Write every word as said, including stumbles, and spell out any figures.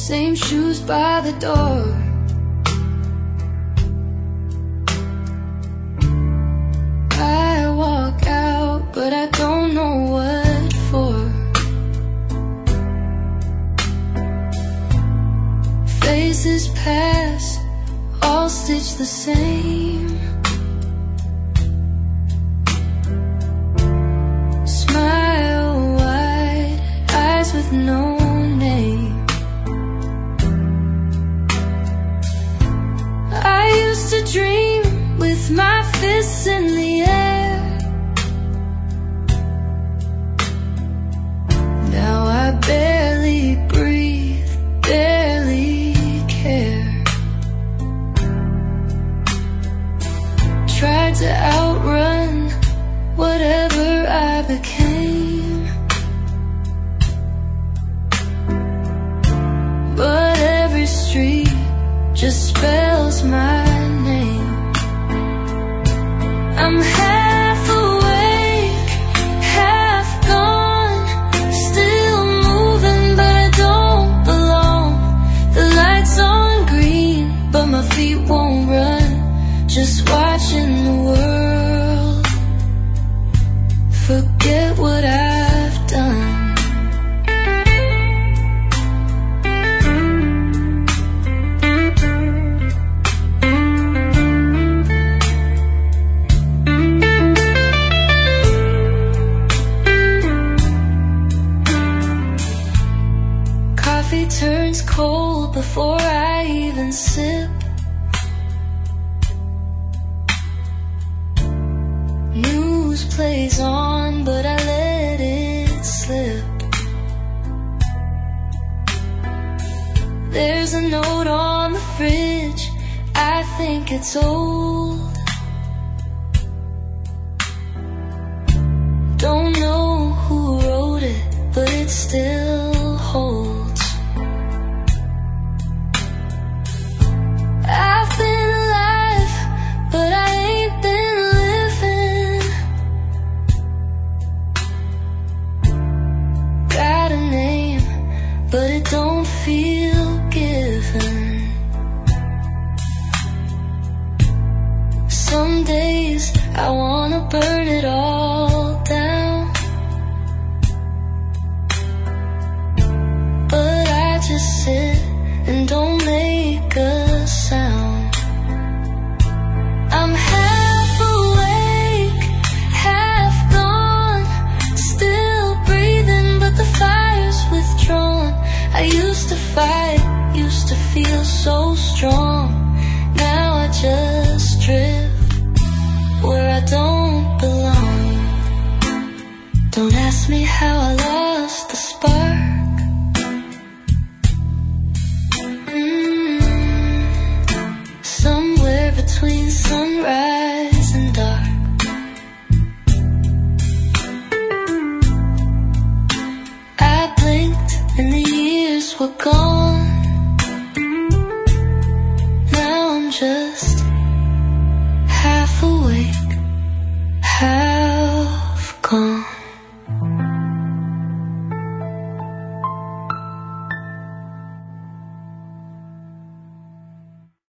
same shoes by the door. I walk out, but I don't know what for. Faces pass, all stitched the same. Smile wide, eyes with no name. I used to dream with my fists in the air. Now I barely breathe, barely care. Tried to outrun whatever I became, but every street just spells my name. I'm half awake, half gone, still moving, but I don't belong. The lights on green, but my feet won't run. Just watching the world forget what I've done. Coffee turns cold before I even sip. News plays on, but I let it slip. There's a note on the fridge, I think it's old. Don't know who wrote it, but it still holds. I've been alive, but I ain't been living. Got a name, but it don't feel given. Some days I wanna burn it all down, but I just sit and don't make a sound. I'm half awake, half gone, still breathing, but the fire's withdrawn. I used to fight, used to feel so strong. Now I just drift where I don't belong. Don't ask me how I lost the spark. mm, Somewhere between sunrise and dark. I blinked and the years were gone. Now I'm just half awake, half gone.